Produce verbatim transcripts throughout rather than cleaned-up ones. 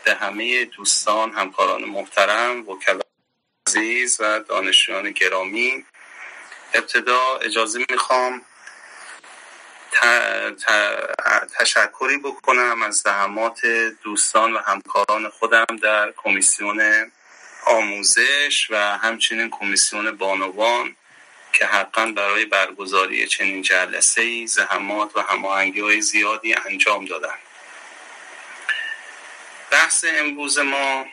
به همه دوستان، همکاران محترم، وکلای عزیز و دانشجویان گرامی. ابتدا اجازه میخوام تشکری بکنم از زحمات دوستان و همکاران خودم در کمیسیون آموزش و همچنین کمیسیون بانوان که حقا برای برگزاری چنین جلسه‌ای زحمات و هماهنگی‌های زیادی انجام دادن. بحث امروز ما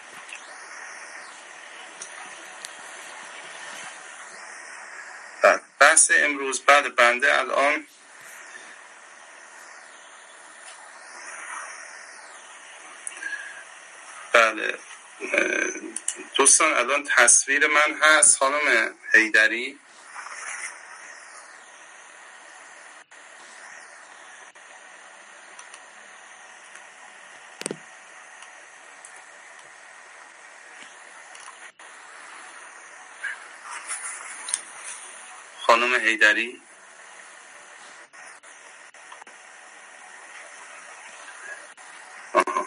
بحث امروز بعد بنده الان بله دوستان الان تصویر من هست خانم حیدری؟ خانم حیدری آها.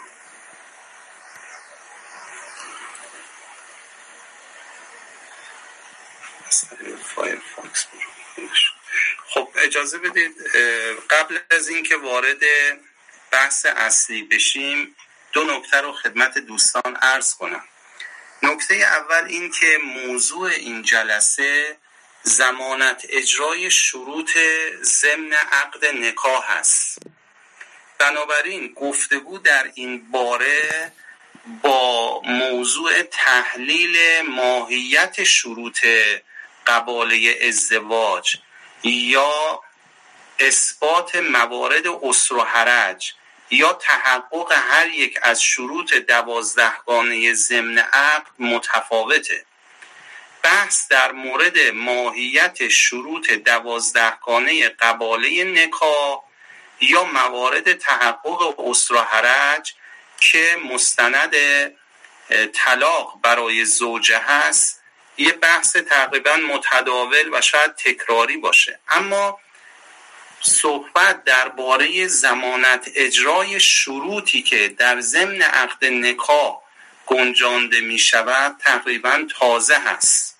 خب اجازه بدید قبل از اینکه وارد بحث اصلی بشیم دو نکته رو خدمت دوستان عرض کنم. نکته اول این که موضوع این جلسه ضمانت اجرای شروط ضمن عقد نکاح است. بنابراین گفتگو در این باره با موضوع تحلیل ماهیت شروط قباله ازدواج یا اثبات موارد اسر و حرج یا تحقق هر یک از شروط دوازدهگانه ضمن عقد متفاوته. بحث در مورد ماهیت شروط دوازدهگانه قباله نکاح یا موارد تحقق اسر و حرج که مستند طلاق برای زوجه هست یه بحث تقریبا متداول و شاید تکراری باشه، اما صحبت درباره ضمانت اجرای شروطی که در ضمن عقد نکاح گنجانده می شود تقریبا تازه هست.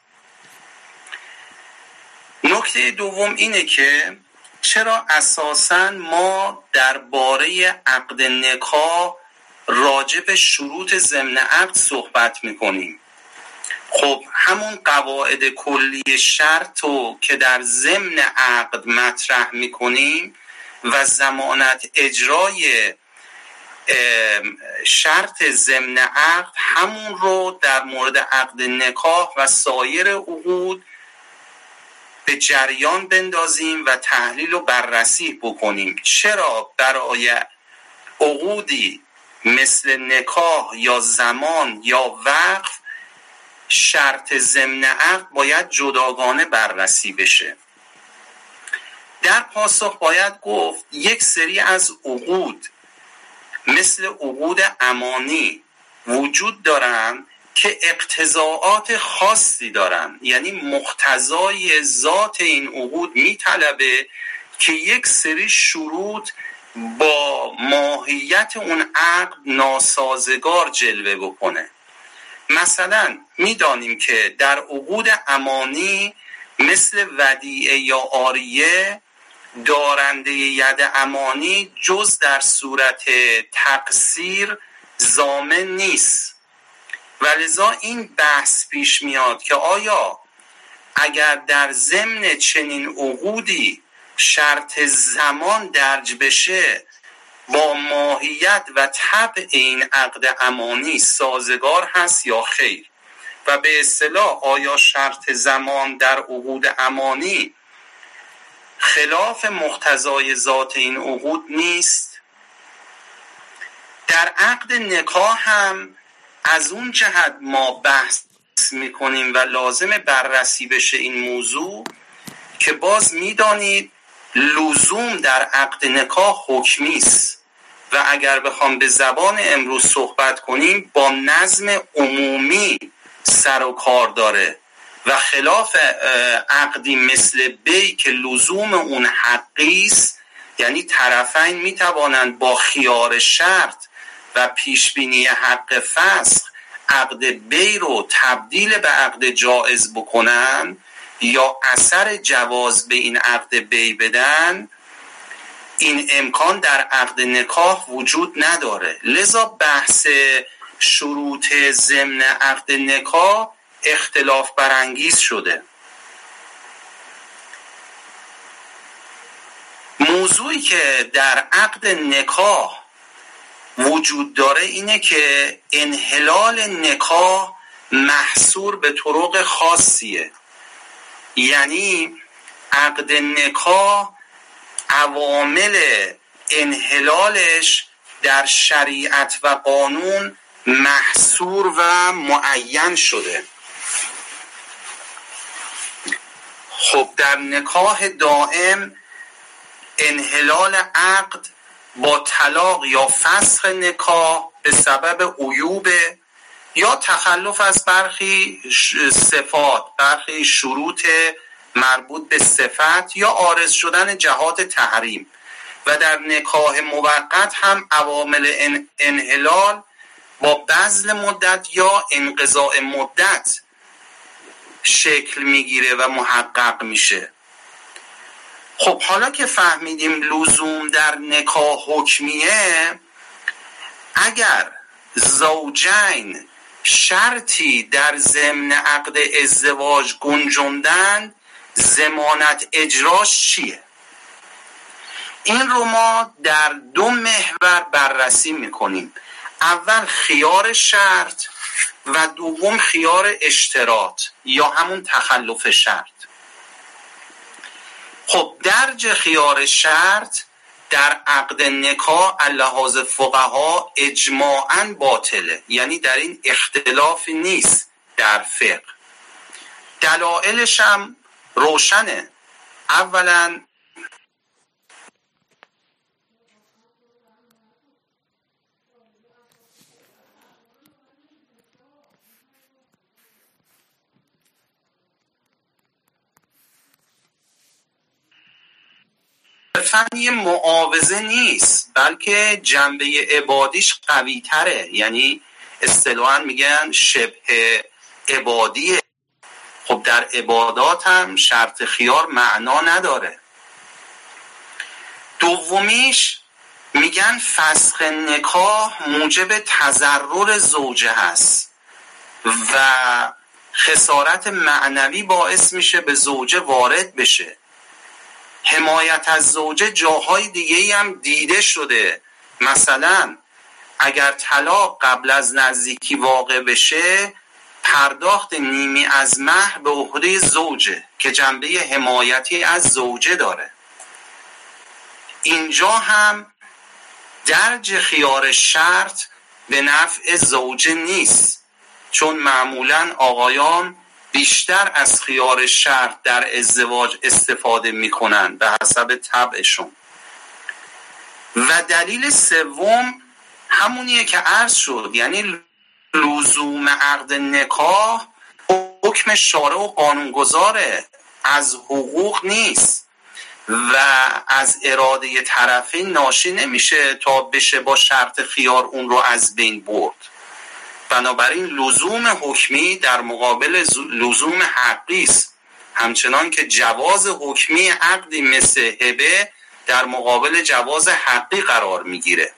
نکته دوم اینه که چرا اساساً ما درباره عقد نکاح راجع به شروط ضمن عقد صحبت می کنیم؟ خب همون قواعد کلی شرط رو که در ضمن عقد مطرح می کنیم و ضمانت اجرای شرط ضمن عقد همون رو در مورد عقد نکاح و سایر عقود به جریان بندازیم و تحلیل و بررسی بکنیم. چرا برای عقودی مثل نکاح یا زمان یا وقف شرط ضمن عقد باید جداگانه بررسی بشه؟ در پاسخ باید گفت یک سری از عقود مثل عقود امانی وجود دارن که اقتضاعات خاصی دارن، یعنی مقتضای ذات این عقود میطلبه که یک سری شروط با ماهیت اون عقد ناسازگار جلوه بکنه. مثلا میدانیم که در عقود امانی مثل ودیعه یا عاریه دارنده ید امانی جز در صورت تقصیر ضامن نیست و لذا این بحث پیش میاد که آیا اگر در ضمن چنین عقودی شرط زمان درج بشه با ماهیت و طبع این عقد امانی سازگار هست یا خیر، و به اصطلاح آیا شرط زمان در عقود امانی خلاف مقتضای ذات این عقود نیست؟ در عقد نکاح هم از اون جهت ما بحث میکنیم و لازم بررسی بشه این موضوع که باز میدانید لزوم در عقد نکاح حکمی است و اگر بخوام به زبان امروز صحبت کنیم با نظم عمومی سر و کار داره و خلاف عقدی مثل بی که لزوم اون حقی است، یعنی طرفین میتوانند با خیار شرط و پیشبینی حق فسخ عقد بی رو تبدیل به عقد جائز بکنن یا اثر جواز به این عقد بی بدن، این امکان در عقد نکاح وجود نداره. لذا بحث شروط ضمن عقد نکاح اختلاف برانگیز شده. موضوعی که در عقد نکاح وجود داره اینه که انحلال نکاح محصور به طرق خاصیه، یعنی عقد نکاح عوامل انحلالش در شریعت و قانون محصور و معین شده. خب در نکاح دائم انحلال عقد با طلاق یا فسخ نکاح به سبب عیوب یا تخلف از برخی صفات، برخی شروط مربوط به صفت یا عارض شدن جهات تحریم، و در نکاح موقت هم عوامل انحلال با بذل مدت یا انقضاء مدت شکل میگیره و محقق میشه. خب حالا که فهمیدیم لزوم در نکاح حکمیه، اگر زوجین شرطی در ضمن عقد ازدواج گنجوندن، ضمانت اجراش چیه؟ این رو ما در دو محور بررسی میکنیم. اول خیار شرط و دوم خیار اشتراط یا همون تخلف شرط. خب درج خیار شرط در عقد نکاح اللحاظ فقها اجماعاً باطله، یعنی در این اختلافی نیست در فقه. دلایلش هم روشنه. اولاً فنی معاوضه نیست، بلکه جنبه عبادیش قوی تره، یعنی اصطلاحاً میگن شبه عبادیه. خب در عبادات هم شرط خیار معنا نداره. دومیش میگن فسخ نکاح موجب تضرر زوجه هست و خسارت معنوی باعث میشه به زوجه وارد بشه. حمایت از زوجه جاهای دیگه هم دیده شده. مثلا اگر طلاق قبل از نزدیکی واقع بشه، پرداخت نیمی از مهر به عهده زوجه که جنبه حمایتی از زوجه داره. اینجا هم درج خیار شرط به نفع زوجه نیست، چون معمولاً آقایان بیشتر از خیار شرط در ازدواج استفاده میکنن به حسب طبعشون. و دلیل سوم همونیه که عرض شد، یعنی لزوم عقد نکاح حکم شارع و قانونگذاره، از حقوق نیست و از اراده طرفین ناشی نمیشه تا بشه با شرط خیار اون رو از بین برد. بنابراین لزوم حکمی در مقابل لزوم حقی است، همچنان که جواز حکمی عقدی مثل هبه در مقابل جواز حقی قرار میگیره.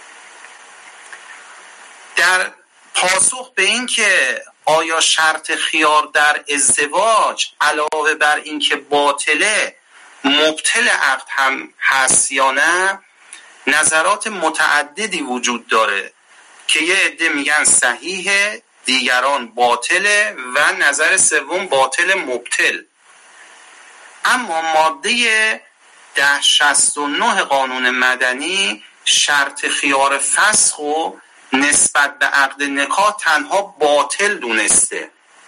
در پاسخ به این که آیا شرط خیار در ازدواج علاوه بر این که باطله مبطل عقد هم هست یا نه، نظرات متعددی وجود داره که یه عده میگن صحیحه، دیگران باطله و نظر سوم باطل مبطل. اما ماده ده شصت و نه قانون مدنی شرط خیار فسخ و نسبت به عقد نکاح تنها باطل دونسته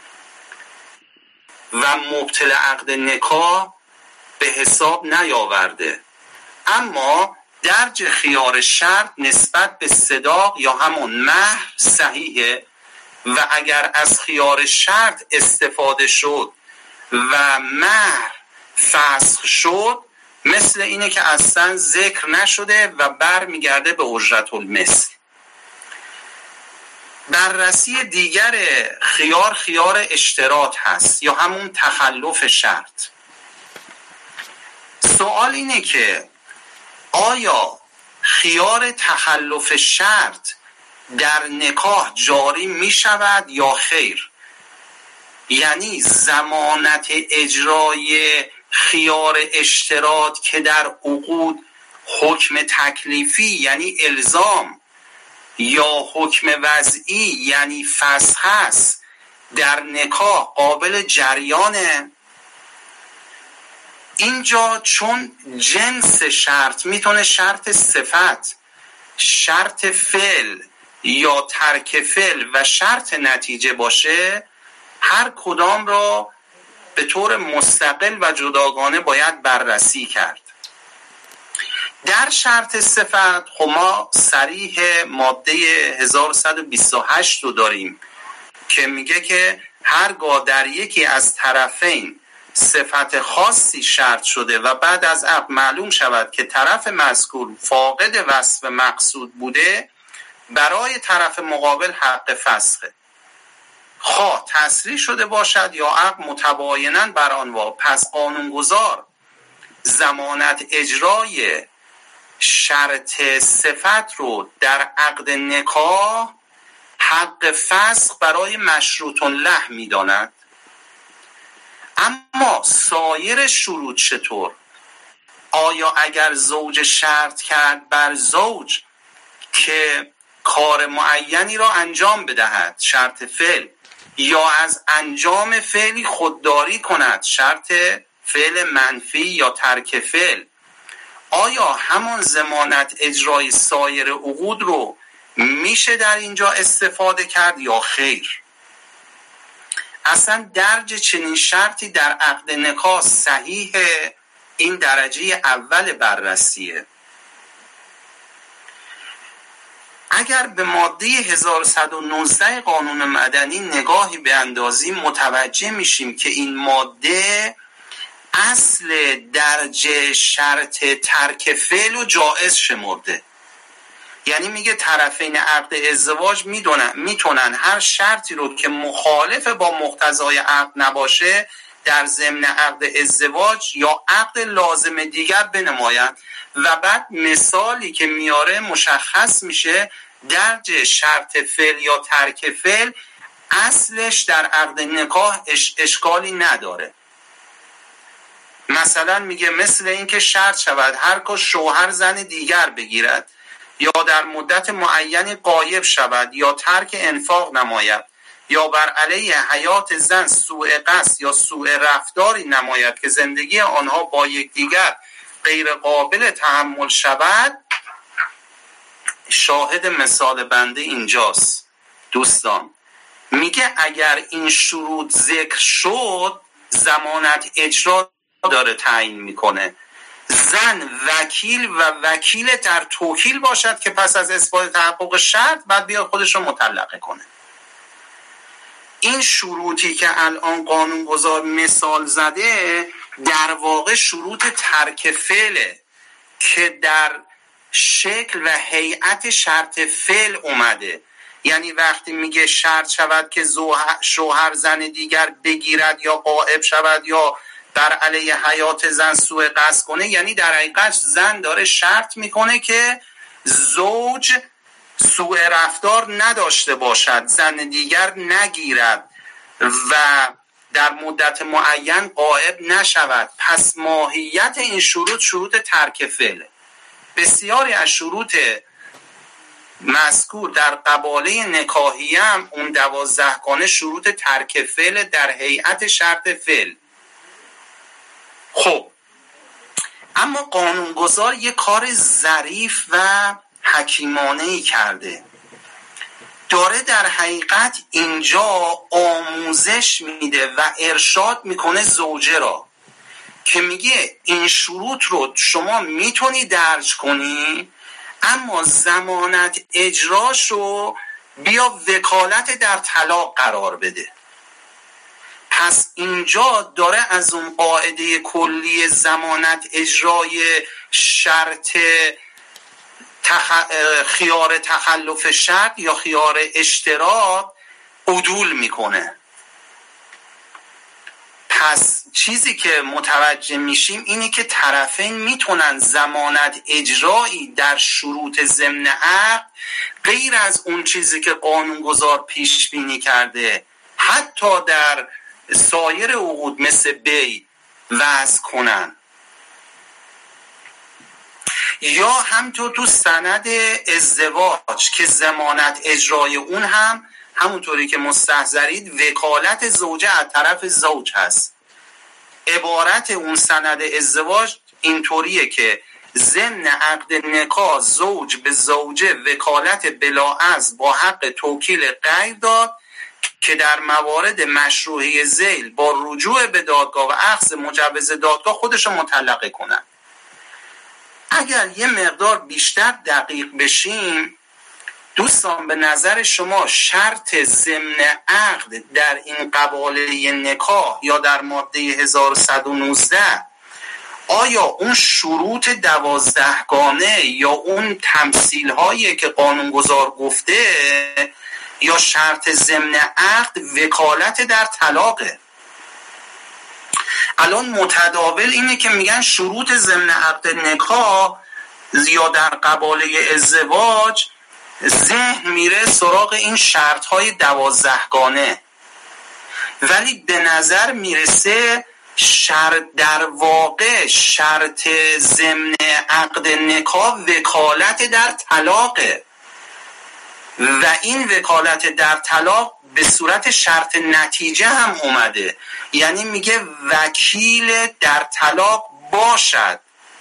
و مبطل عقد نکاح به حساب نیاورده. اما درج خیار شرط نسبت به صداق یا همون مهر صحیحه و اگر از خیار شرط استفاده شد و مهر فسخ شد، مثل اینه که اصلا ذکر نشده و بر میگرده به اجرت المثل. بررسی دیگر خیار خیار اشتراط هست یا همون تخلف شرط. سوال اینه که آیا خیار تخلف شرط در نکاح جاری می شود یا خیر؟ یعنی ضمانت اجرای خیار اشتراط که در عقود حکم تکلیفی یعنی الزام یا حکم وضعی یعنی فسخ است، در نکاح قابل جریانه؟ اینجا چون جنس شرط میتونه شرط صفت، شرط فعل یا ترک فعل و شرط نتیجه باشه، هر کدام را به طور مستقل و جداگانه باید بررسی کرد. در شرط صفت خب ما صریح ماده هزار و صد و بیست و هشت رو داریم که میگه که هرگاه در یکی از طرفین صفت خاصی شرط شده و بعد از عقد معلوم شود که طرف مذکور فاقد وصف مقصود بوده، برای طرف مقابل حق فسخه، خواه تصریح شده باشد یا عقد متبایناً بر آن وا. پس قانونگذار ضمانت اجرای شرط صفت رو در عقد نکاح حق فسخ برای مشروط له می‌داند. اما سایر شروط چطور؟ آیا اگر زوج شرط کرد بر زوج که کار معینی را انجام بدهد، شرط فعل، یا از انجام فعلی خودداری کند، شرط فعل منفی یا ترک فعل، آیا همان ضمانت اجرای سایر عقود رو میشه در اینجا استفاده کرد یا خیر؟ اصلا درج چنین شرطی در عقد نکاح صحیح این درجه اول بررسیه. اگر به ماده هزار و صد و نوزده قانون مدنی نگاهی بیندازیم متوجه میشیم که این ماده اصل درجه شرط ترک فعل و جائز شمرده. یعنی میگه طرفین عقد ازدواج میدونن میتونن هر شرطی رو که مخالف با مقتضای عقد نباشه در ضمن عقد ازدواج یا عقد لازم دیگر بنمایند و بعد مثالی که میاره مشخص میشه درجه شرط فعل یا ترک فعل اصلش در عقد نکاح اش اشکالی نداره. مثلا میگه مثل این که شرط شود هر که شوهر زن دیگر بگیرد یا در مدت معینی غایب شود یا ترک انفاق نماید یا بر علیه حیات زن سوء قصد یا سوء رفتاری نماید که زندگی آنها با یکدیگر غیر قابل تحمل شود. شاهد مثال بنده اینجاست دوستان. میگه اگر این شروط ذکر شد ضمانت اجرا داره تعیین میکنه. زن وکیل و وکیل در توکیل باشد که پس از اثبات تحقق شرط بعد بیاد خودش رو مطلقه کنه. این شروطی که الان قانونگذار مثال زده در واقع شروط ترک فعله که در شکل و هیئت شرط فعل اومده. یعنی وقتی میگه شرط شود که شوهر زن دیگر بگیرد یا غائب شود یا در علیه حیات زن سوء قصد کنه، یعنی در حقیقت زن داره شرط میکنه که زوج سوء رفتار نداشته باشد، زن دیگر نگیرد و در مدت معین غائب نشود. پس ماهیت این شروط شروط ترک فعله. بسیاری از شروط مذکور در قباله نکاحی هم اون دوازده گانه شروط ترک فعل در هیئت شرط فعل. خب اما قانونگذار یه کار ظریف و حکیمانه‌ای کرده، داره در حقیقت اینجا آموزش میده و ارشاد میکنه زوجه را که میگه این شروط رو شما میتونی درج کنی اما ضمانت اجراش رو بیا وکالت در طلاق قرار بده. پس اینجا داره از اون قاعده کلی ضمانت اجرای شرط تخ... خیار تخلف شرط یا خیار اشتراط عدول میکنه. پس چیزی که متوجه میشیم اینه که طرفین میتونن ضمانت اجرایی در شروط ضمن عقد غیر از اون چیزی که قانونگذار پیش بینی کرده حتی در سایر عقود مثل بی وضع کنن. یا همینطور تو سند ازدواج که ضمانت اجرای اون هم همونطوری که مستحضرید وکالت زوجه از طرف زوج هست. عبارت اون سند ازدواج اینطوریه که ضمن عقد نکاح زوج به زوجه وکالت بلاعض با حق توکیل غیر داد که در موارد مشروعه ذیل با رجوع به دادگاه و اخذ مجوز دادگاه خودشو مطلقه کنن. اگر یه مقدار بیشتر دقیق بشیم دوستان، به نظر شما شرط ضمن عقد در این قباله نکاح یا در ماده هزار و صد و نوزده آیا اون شروط دوازدهگانه یا اون تمثیل هایی که قانونگذار گفته یا شرط ضمن عقد وکالت در طلاقه؟ الان متداول اینه که میگن شروط ضمن عقد نکاح یا در قباله ازدواج ذهن میره سراغ این شرط های دوازدهگانه، ولی به نظر میرسه شرط در واقع شرط ضمن عقد نکاح وکالت در طلاقه و این وکالت در طلاق به صورت شرط نتیجه هم اومده، یعنی میگه وکیل در طلاق باشد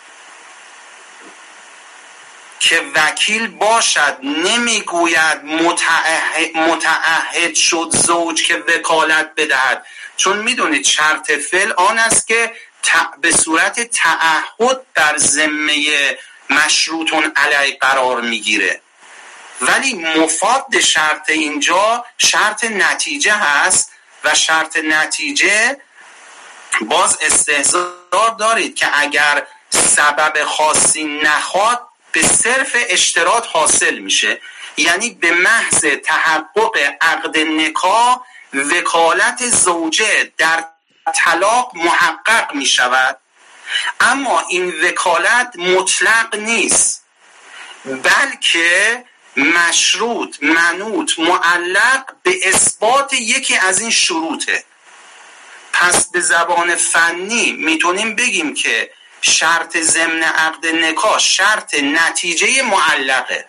که وکیل باشد، نمیگوید متعهد, متعهد شد زوج که وکالت بدهد، چون میدونید شرط فعل آن است که به صورت تعهد در ذمه مشروطون علیه قرار میگیره، ولی مفاد شرط اینجا شرط نتیجه هست و شرط نتیجه باز استحضار دارید که اگر سبب خاصی نخواد به صرف اشتراط حاصل میشه، یعنی به محض تحقق عقد نکاح وکالت زوجه در طلاق محقق میشود، اما این وکالت مطلق نیست بلکه مشروط، منوط، معلق به اثبات یکی از این شروطه. پس به زبان فنی میتونیم بگیم که شرط ضمن عقد نکاح شرط نتیجه معلقه.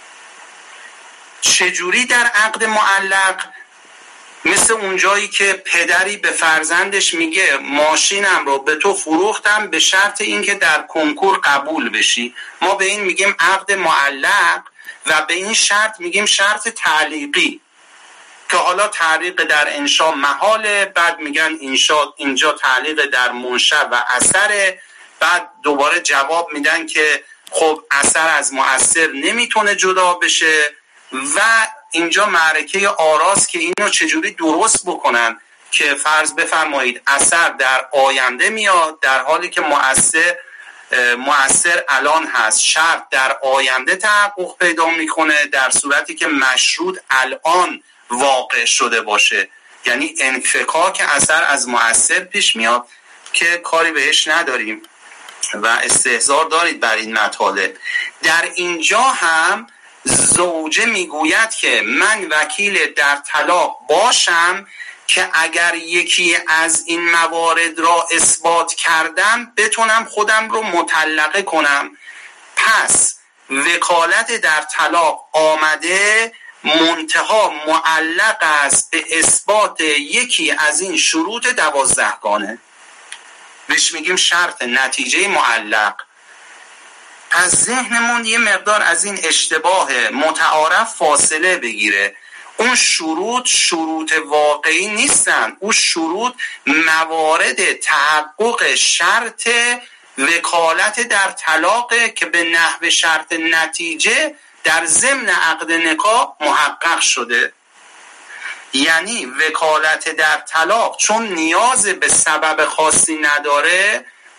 چجوری در عقد معلق؟ مثل اونجایی که پدری به فرزندش میگه ماشینم رو به تو فروختم به شرط اینکه در کنکور قبول بشی، ما به این میگیم عقد معلق و به این شرط میگیم شرط تعلیقی که حالا تعلیق در انشا محاله، بعد میگن انشا اینجا تعلیق در منشأ و اثر، بعد دوباره جواب میدن که خب اثر از مؤثر نمیتونه جدا بشه و اینجا معرکه آراست که اینو چجوری درست بکنن که فرض بفرمایید اثر در آینده میاد در حالی که مؤثر مؤثر الان هست، شرط در آینده تحقق پیدا میکنه در صورتی که مشروط الان واقع شده باشه، یعنی انفکاک اثر از مؤثر پیش میاد که کاری بهش نداریم و استحضار دارید بر این مطالب. در اینجا هم زوجه میگوید که من وکیل در طلاق باشم که اگر یکی از این موارد را اثبات کردم بتونم خودم رو مطلقه کنم. پس وکالت در طلاق آمده، منتها معلق است به اثبات یکی از این شروط دوازدهگانه، بهش میگیم شرط نتیجه معلق. از ذهنمون یه مقدار از این اشتباه متعارف فاصله بگیره. اون شروط شروط واقعی نیستن، اون شروط موارد تحقق شرط وکالت در طلاق که به نحو شرط نتیجه در ضمن عقد نکاح محقق شده. یعنی وکالت در طلاق چون نیاز به سبب خاصی نداره،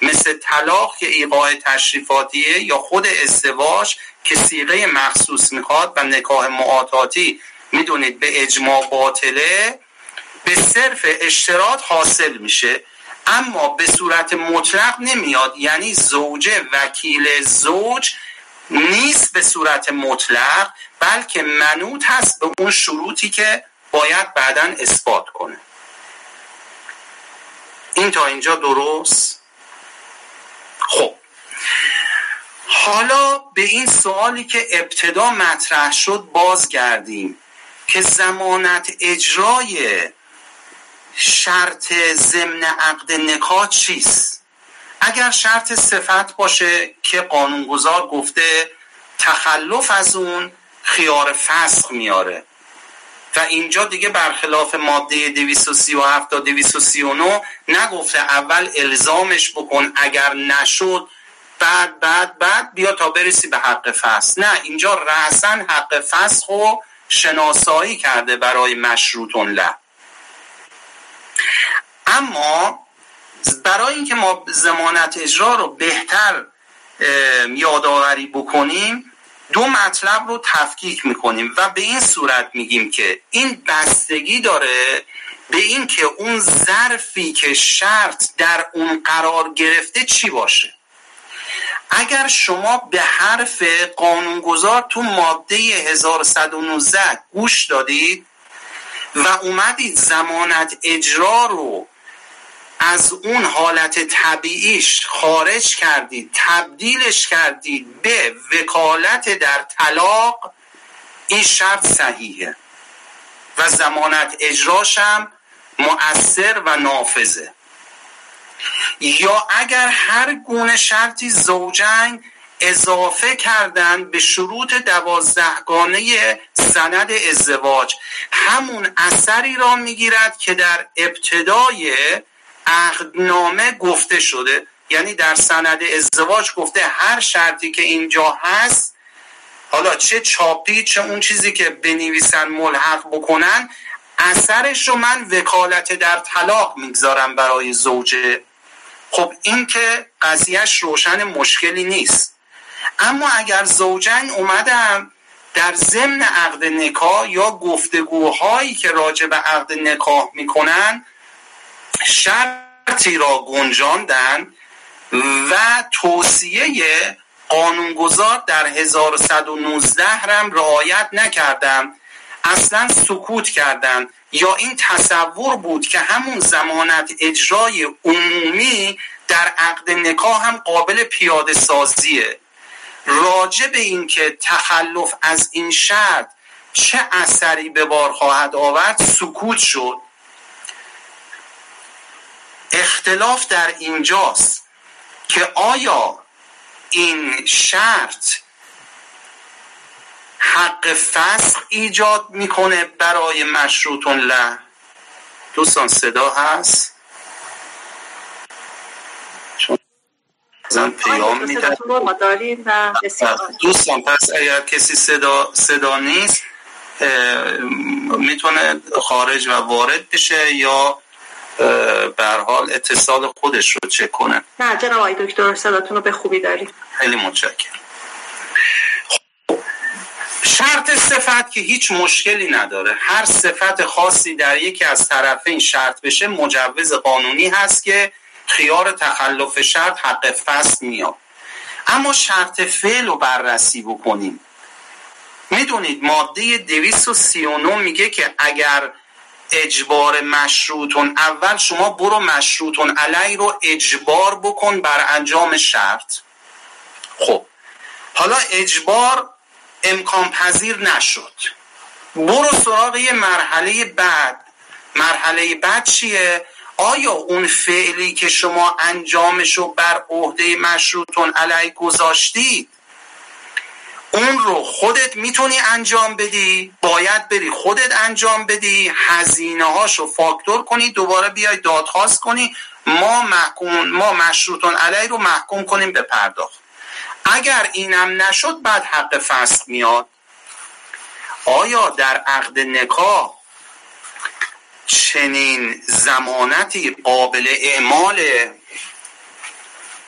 مثل طلاق که ایقاع تشریفاتیه یا خود ازدواج که صیغه مخصوص میخواد و نکاح معاطاتی میدونید به اجماع باطله، به صرف اشتراط حاصل میشه اما به صورت مطلق نمیاد. یعنی زوجه وکیل زوج نیست به صورت مطلق، بلکه منوط هست به اون شروطی که باید بعداً اثبات کنه. این تا اینجا درست؟ خب حالا به این سوالی که ابتدا مطرح شد بازگردیم که ضمانت اجرای شرط ضمن عقد نکاح چیست؟ اگر شرط صفت باشه که قانونگذار گفته تخلف از اون خیار فسخ میاره و اینجا دیگه برخلاف ماده دویست و سی و هفت تا دویست و سی و نه نگفته اول الزامش بکن، اگر نشد بعد بعد بعد بیا تا برسی به حق فسخ. نه، اینجا رأساً حق فسخ رو شناسایی کرده برای مشروط له. اما برای اینکه ما ضمانت اجرا رو بهتر یادآوری بکنیم دو مطلب رو تفکیک میکنیم و به این صورت میگیم که این بستگی داره به این که اون ظرفی که شرط در اون قرار گرفته چی باشه. اگر شما به حرف قانونگذار تو ماده هزار و صد و نوزده گوش دادید و اومدید ضمانت اجرا رو از اون حالت طبیعیش خارج کردید، تبدیلش کردید به وکالت در طلاق، این شرط صحیحه و ضمانت اجراش هم مؤثر و نافذه. یا اگر هر گونه شرطی زوجین اضافه کردن به شروط دوازدهگانه سند ازدواج، همون اثری را میگیرد که در ابتدای عقدنامه گفته شده. یعنی در سند ازدواج گفته هر شرطی که اینجا هست، حالا چه چاپی چه اون چیزی که بنویسن ملحق بکنن، اثرش رو من وکالت در طلاق میگذارم برای زوجه. خب این که قضیهش روشن، مشکلی نیست. اما اگر زوجین اومدن در ضمن عقد نکاح یا گفتگوهایی که راجع به عقد نکاح میکنن شرطی را گنجاندن و توصیه قانونگذار در هزار و صد و نوزده هم رعایت نکردن، اصلا سکوت کردن، یا این تصور بود که همون ضمانت اجرای عمومی در عقد نکاح هم قابل پیاده سازیه، راجع به این که تخلف از این شرط چه اثری به بار خواهد آورد سکوت شد. اختلاف در اینجاست که آیا این شرط حق فسخ ایجاد میکنه برای مشروط له؟ دوستان صدا هست؟ چون ازم پیام میده دوستان، پس اگر کسی صدا صدا نیست میتونه خارج و وارد بشه یا به هر حال اتصال خودش رو چک کنه. نه جناب آقای دکتر صداتون رو به خوبی داریم. خیلی متشکرم. شرط صفت که هیچ مشکلی نداره، هر صفت خاصی در یکی از طرفین شرط بشه مجوز قانونی هست که خیار تخلف شرط حق فسخ میاد. اما شرط فعل رو بررسی بکنیم. میدونید ماده دویست و سی و نه میگه که اگر اجبار مشروطون، اول شما برو مشروطون علی رو اجبار بکن بر انجام شرط. خب حالا اجبار امکان پذیر نشد، برو سراغ یه مرحله بعد. مرحله بعد چیه؟ آیا اون فعلی که شما انجامشو بر عهده مشروطون علی گذاشتید اون رو خودت میتونی انجام بدی؟ باید بری خودت انجام بدی، هزینه هاشو فاکتور کنی، دوباره بیای دادخواست کنی، ما محکوم ما مشروطون علی رو محکوم کنیم به پرداخت. اگر اینم نشد بعد حق فسخ میاد. آیا در عقد نکاح چنین ضمانتی قابل اعماله؟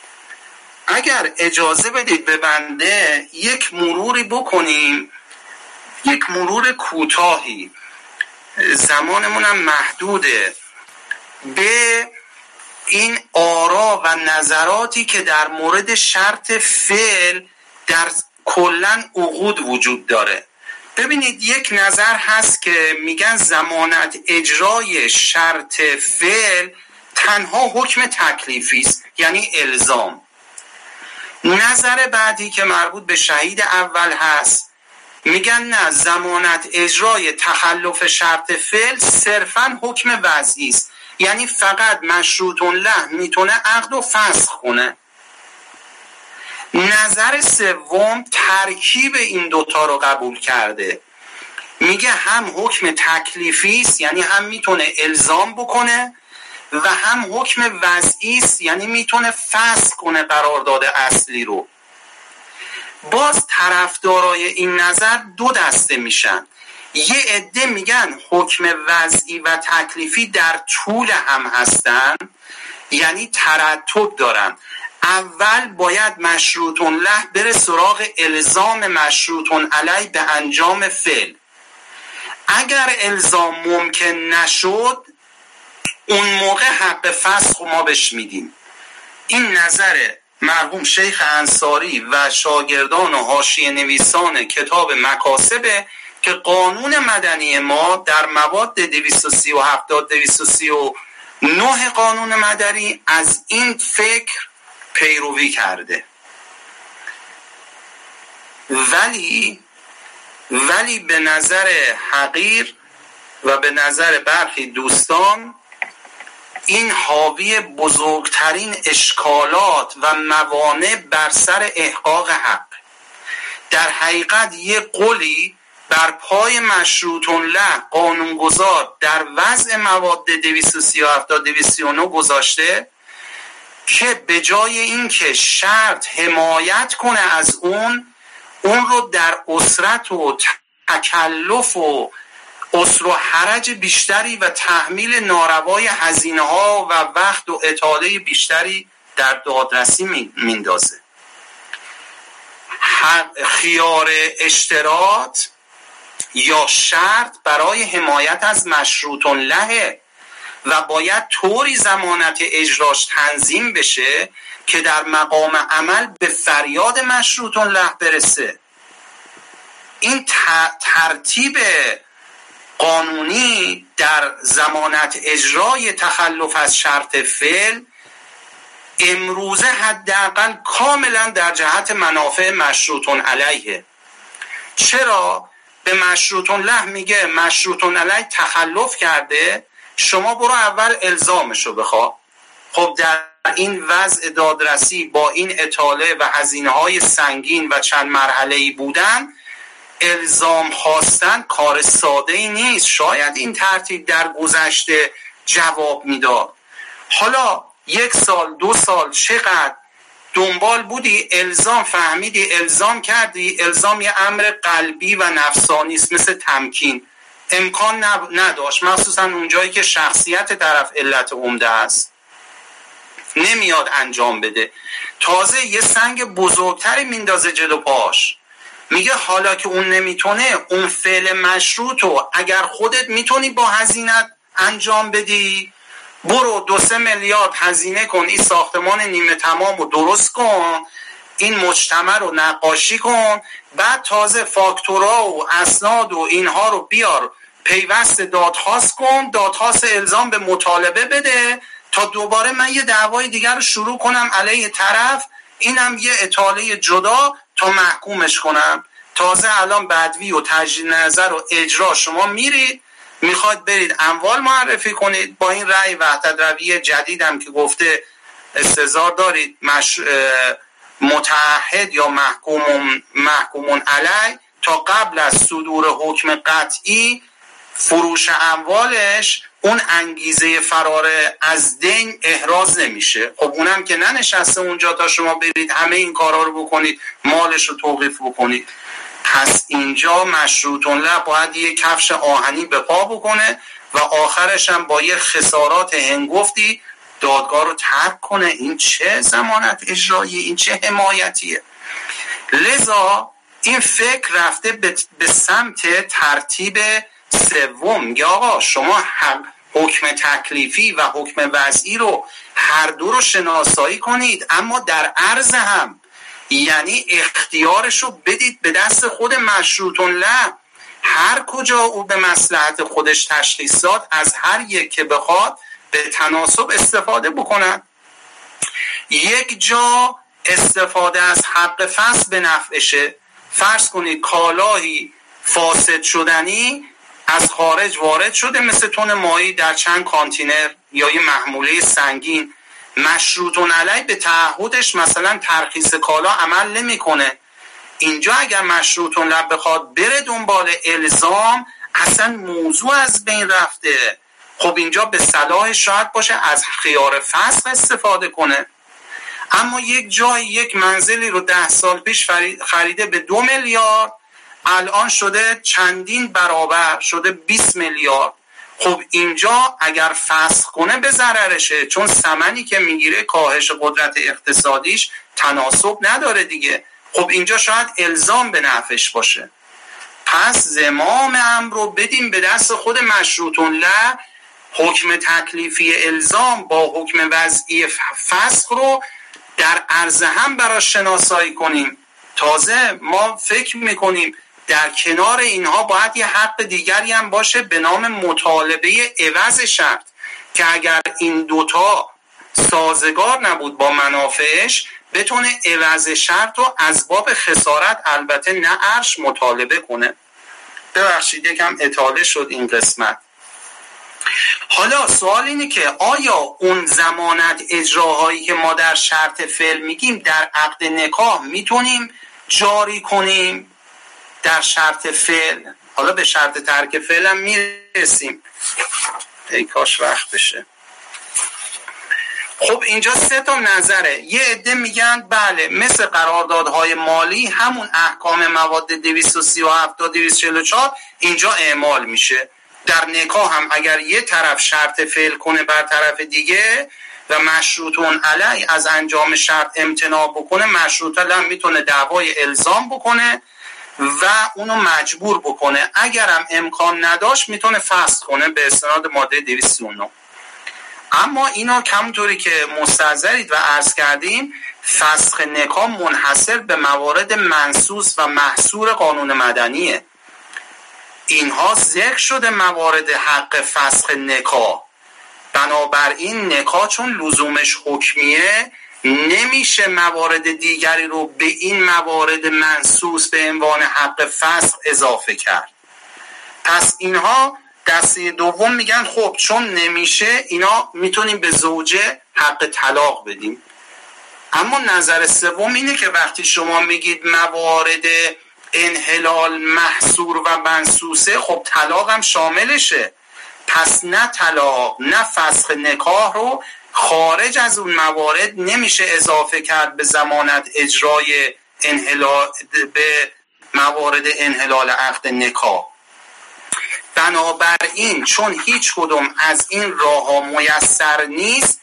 اگر اجازه بدید به بنده یک مروری بکنیم، یک مرور کوتاهی، زمانمونم محدوده، به این آرا و نظراتی که در مورد شرط فعل در کلن عقود وجود داره. ببینید یک نظر هست که میگن ضمانت اجرای شرط فعل تنها حکم تکلیفی است، یعنی الزام. نظر بعدی که مربوط به شهید اول هست میگن نه، ضمانت اجرای تخلف شرط فعل صرفاً حکم وضعی است، یعنی فقط مشروط له میتونه عقد و فسخ کنه. نظر سوم ترکیب این دوتا رو قبول کرده، میگه هم حکم تکلیفی است، یعنی هم میتونه الزام بکنه، و هم حکم وضعی است، یعنی میتونه فسخ کنه قرارداد اصلی رو. باز طرفدارای این نظر دو دسته میشن. یه عده میگن حکم وضعی و تکلیفی در طول هم هستن، یعنی ترتب دارن. اول باید مشروط له بره سراغ الزام مشروط علیه به انجام فعل. اگر الزام ممکن نشد، اون موقع حق فسخ ما بهش میدیم. این نظر مرحوم شیخ انصاری و شاگردان و حاشیه نویسان کتاب مکاسبه که قانون مدنی ما در مواد دویست و سی و هفت تا دویست و سی و نه قانون مدنی از این فکر پیروی کرده. ولی ولی به نظر حقیر و به نظر برخی دوستان این حاوی بزرگترین اشکالات و موانع بر سر احقاق حق. در حقیقت یه قولی بر پای مشروط له قانونگذار در وضع مواد دویست و سی و هفت تا دویست و سی و نه گذاشته که به جای اینکه شرط حمایت کنه از اون، اون رو در اسرت و تکلف و اسر و حرج بیشتری و تحمیل ناروای هزینه ها و وقت و اطاله بیشتری در دادرسی میندازه. خیار اشتراط یا شرط برای حمایت از مشروط له و باید طوری ضمانت اجراش تنظیم بشه که در مقام عمل به فریاد مشروط له برسه. این ترتیب قانونی در ضمانت اجرای تخلف از شرط فعل امروزه حداقل کاملا در جهت منافع مشروط علیه. چرا؟ به مشروط له میگه مشروط علیه تخلف کرده، شما برو اول الزامشو بخوا. خب در این وضع دادرسی با این اطاله و هزینه‌های سنگین و چند مرحله‌ای بودن، الزام خواستن کار ساده‌ای نیست. شاید این ترتیب در گذشته جواب میداد. حالا یک سال دو سال چقدر دنبال بودی، الزام فهمیدی، الزام کردی، الزام یه امر قلبی و نفسانی است، مثل تمکین امکان نداشت، مخصوصا اونجایی که شخصیت طرف علت عمده است، نمیاد انجام بده. تازه یه سنگ بزرگتری میندازه جلو پاش، میگه حالا که اون نمیتونه، اون فعل مشروطو اگر خودت میتونی با هزینت انجام بدی، برو دو سه میلیارد هزینه کن، این ساختمان نیمه تمام رو درست کن، این مجتمع رو نقاشی کن، بعد تازه فاکتورا و اسناد و اینها رو بیار پیوست دادخواست کن، دادخواست الزام به مطالبه بده تا دوباره من یه دعوای دیگر رو شروع کنم علیه طرف، اینم یه اطاله جدا تا محکومش کنم. تازه الان بدوی و تجدید نظر و اجرا شما میرید میخواد برید اموال معرفی کنید، با این رأی وحدت رویه جدیدم که گفته استحضار دارید مش... متعهد یا محکوم محکومون علی تا قبل از صدور حکم قطعی فروش اموالش اون انگیزه فرار از دین احراز نمیشه. خب اونم که ننشسته اونجا تا شما برید همه این کارا رو بکنید، مالش رو توقیف بکنید. پس اینجا مشروط له باید یه کفش آهنی به پا بکنه و آخرش هم با یه خسارات هنگفتی دادگاه رو ترک کنه. این چه ضمانت اجرایی، این چه حمایتیه؟ لذا این فکر رفته به سمت ترتیب سوم. یا آقا شما حکم تکلیفی و حکم وضعی رو هر دو رو شناسایی کنید، اما در عرض هم، یعنی اختیارش رو بدید به دست خود مشروط له. هر کجا او به مصلحت خودش تشخیص داد، از هر یک که بخواد به تناسب استفاده بکنن. یک جا استفاده از حق فصل به نفعشه. فرض کنید کالاهی فاسد شدنی از خارج وارد شده، مثل تن ماهی در چند کانتینر یا یه محموله سنگین. مشروطون علیه به تعهدش مثلا ترخیص کالا عمل نمیکنه. اینجا اگر مشروطون علیه بخواد بره دنبال الزام، اصلا موضوع از بین رفته. خب اینجا به صلاح شاید باشه از خیار فسخ استفاده کنه. اما یک جای یک منزلی رو ده سال پیش خریده به دو میلیارد، الان شده چندین برابر، شده بیست میلیارد. خب اینجا اگر فسخ کنه به ضررشه، چون ثمنی که میگیره کاهش قدرت اقتصادیش تناسب نداره دیگه. خب اینجا شاید الزام به نفعش باشه. پس زمام امر رو بدیم به دست خود مشروطون له. حکم تکلیفی الزام با حکم وضعی فسخ رو در عرض هم براش شناسایی کنیم. تازه ما فکر میکنیم در کنار اینها باید یه حق دیگری هم باشه به نام مطالبه عوض شرط، که اگر این دوتا سازگار نبود با منافعش، بتونه عوض شرط رو از باب خسارت، البته نه عرش، مطالبه کنه. ببخشید یکم اطاله شد این قسمت. حالا سوال اینه که آیا اون ضمانت اجراهایی که ما در شرط فعل میگیم در عقد نکاح میتونیم جاری کنیم؟ در شرط فعل، حالا به شرط ترک فعل هم میرسیم، ای کاش وقت بشه. خب اینجا سه تا نظره. یه عده میگن بله مثل قراردادهای مالی همون احکام مواد دویست و سی و هفت تا دویست و چهل و چهار اینجا اعمال میشه. در نکاح هم اگر یه طرف شرط فعل کنه بر طرف دیگه و مشروطون علیه از انجام شرط امتناع بکنه، مشروط علیه میتونه دعوای الزام بکنه و اونو مجبور بکنه. اگرم امکان نداشت میتونه فسخ کنه به استناد ماده دویست و نه. اما اینا کمطوری که مستحضرید و عرض کردیم، فسخ نکاح منحصر به موارد منصوص و محصور قانون مدنیه. اینها ذکر شده موارد حق فسخ نکاح. بنابراین نکاح چون لزومش حکمیه، نمیشه موارد دیگری رو به این موارد منصوص به عنوان حق فسخ اضافه کرد. پس اینها دسته دوم میگن خب چون نمیشه، اینا میتونیم به زوجه حق طلاق بدیم. اما نظر سوم اینه که وقتی شما میگید موارد انحلال محصور و منصوصه، خب طلاق هم شاملشه. پس نه طلاق نه فسخ نکاح رو خارج از اون موارد نمیشه اضافه کرد به ضمانت اجرای انحلال، به موارد انحلال عقد نکاح. بنابراین چون هیچ کدوم از این راه ها میسر نیست،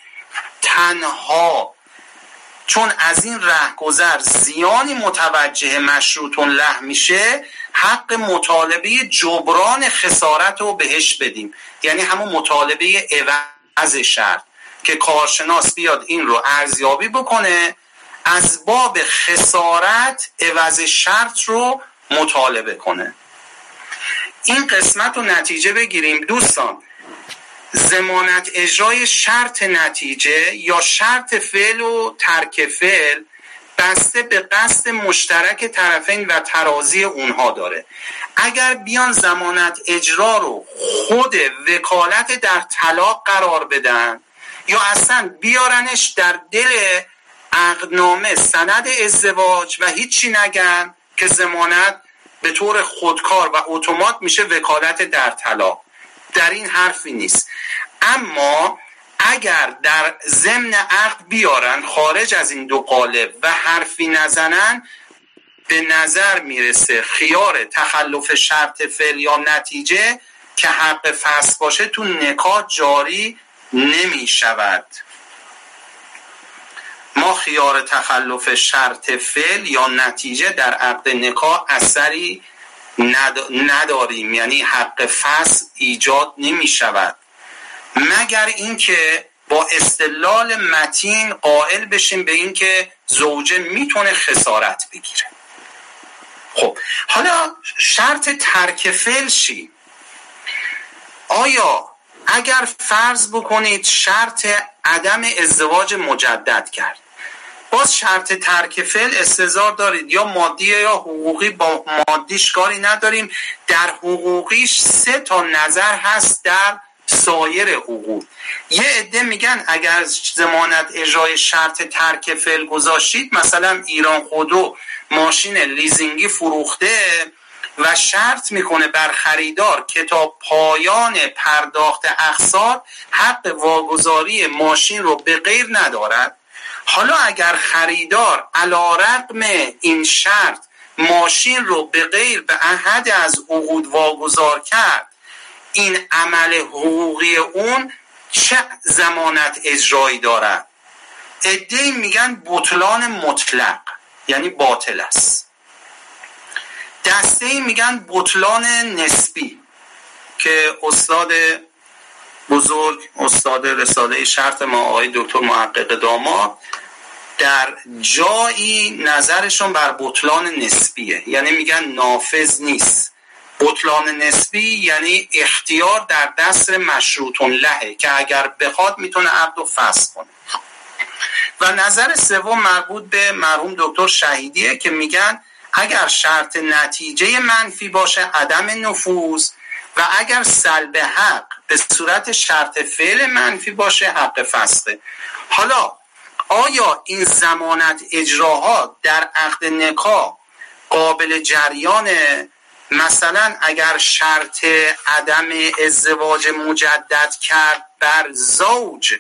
تنها چون از این رهگذر زیانی متوجه مشروطون له میشه، حق مطالبه جبران خسارت رو بهش بدیم. یعنی همون مطالبه عوض شرط که کارشناس بیاد این رو ارزیابی بکنه، از باب خسارت عوض شرط رو مطالبه کنه. این قسمت رو نتیجه بگیریم دوستان. ضمانت اجرای شرط نتیجه یا شرط فعل و ترک فعل بسته به قصد مشترک طرفین و ترازی اونها داره. اگر بیان ضمانت اجرا رو خود وکالت در طلاق قرار بدن یا اصلا بیارنش در دل عقدنامه سند ازدواج و هیچی نگن، که ضمانت به طور خودکار و اتومات میشه وکالت در طلاق، در این حرفی نیست. اما اگر در ضمن عقد بیارن خارج از این دو قالب و حرفی نزنن، به نظر میرسه خیار تخلف شرط فعل یا نتیجه که حق فسخ باشه تو نکاح جاری نمی شود. ما خیار تخلف شرط فعل یا نتیجه در عقد نکاح اثری نداریم، یعنی حق فسخ ایجاد نمی شود مگر اینکه با استدلال متین قائل بشیم به اینکه زوجه میتونه خسارت بگیره. خب حالا شرط ترک فعل چی؟ آیا اگر فرض بکنید شرط عدم ازدواج مجدد کرد، باز شرط ترک فعل استظهار دارید یا مادی یا حقوقی، با مادیش کاری نداریم، در حقوقیش سه تا نظر هست در سایر حقوق. یه عده میگن اگر ضمانت اجرای شرط ترک فعل گذاشتید، مثلا ایران خودرو ماشین لیزینگی فروخته و شرط میکنه بر خریدار که تا پایان پرداخت اقساط حق واگذاری ماشین رو به غیر ندارد. حالا اگر خریدار علیرغم این شرط ماشین رو به غیر به احد از عقود واگذار کرد، این عمل حقوقی اون چه ضمانت اجرایی دارد؟ عده‌ای میگن بطلان مطلق، یعنی باطل است. دسته‌ای میگن بطلان نسبی که استاد بزرگ، استاد رساله شرط ما آقای دکتر محقق داماد در جایی نظرشون بر بطلان نسبیه، یعنی میگن نافذ نیست. بطلان نسبی یعنی اختیار در دست مشروطون لهه که اگر بخواد میتونه عقد و فسخ کنه. و نظر سوم مربوط به مرحوم دکتر شهیدیه که میگن اگر شرط نتیجه منفی باشه عدم نفوذ، و اگر سلب حق به صورت شرط فعل منفی باشه حق فسخه. حالا آیا این ضمانت اجراها در عقد نکاح قابل جریانه؟ مثلا اگر شرط عدم ازدواج مجدد کرد بر زوج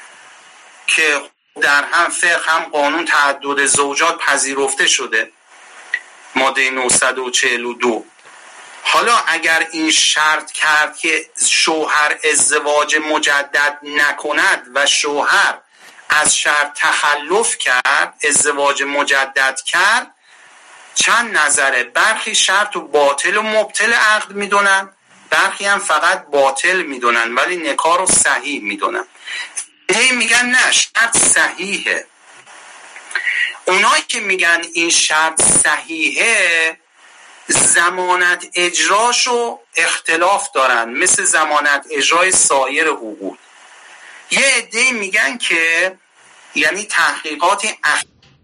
که در هم فقه هم قانون تعدد زوجات پذیرفته شده، ماده نهصد و چهل و دو، حالا اگر این شرط کرد که شوهر ازدواج مجدد نکند و شوهر از شرط تخلف کرد، ازدواج مجدد کرد، چند نظره. برخی شرط و باطل و مبطل عقد میدونن، برخی هم فقط باطل میدونن ولی نکاح رو صحیح میدونن. هی میگن نه شرط صحیحه. اونایی که میگن این شرط صحیحه ضمانت اجراشو اختلاف دارن، مثل ضمانت اجرای سایر حقوق. یه عده میگن که یعنی تحقیقات اخ...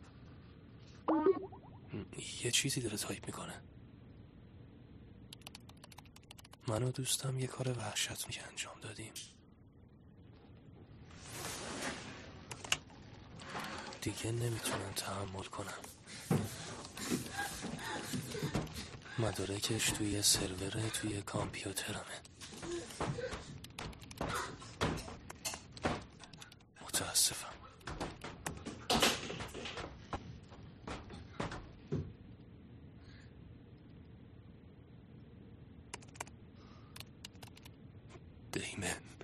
یه چیزی داره تایپ میکنه. من و دوستم یه کار وحشتناک انجام دادیم. دیگه نمیتونم تحمل کنم. مدارکش توی سروره توی کامپیوترمه. متاسفم. دیمن